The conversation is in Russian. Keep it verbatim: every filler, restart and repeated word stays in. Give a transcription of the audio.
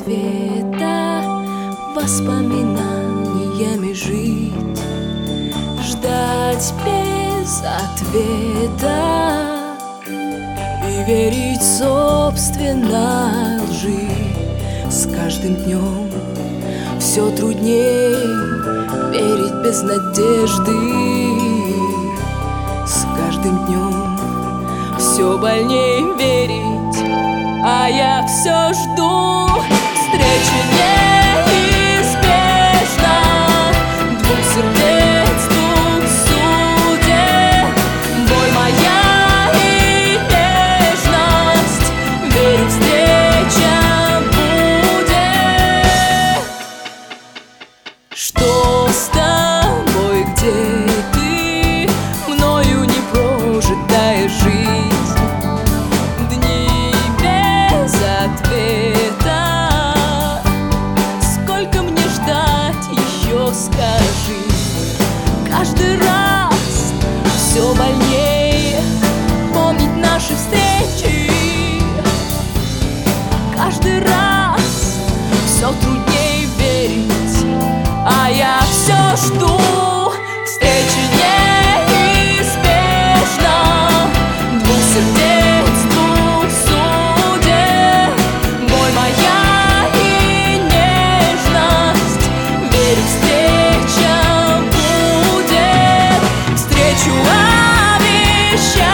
ответа, воспоминаниями жить, ждать без ответа и верить собственной лжи. С каждым днем все трудней верить без надежды. С каждым днем все больней верить, а я все жду встречи неизбежно двух сердец, двух судеб. Боль моя и нежность, верю, встреча будет. Что с тобой, где ты? Мною не прожитая жизнь, дни без ответа. Сколько мне ждать еще, скажи? Каждый раз все больнее помнить наши встречи. Каждый раз все труднее верить, а я все жду встречи неизбежно двух сердец, двух судеб. Боль моя и нежность, верю, встреча будет. Встречу обещаю.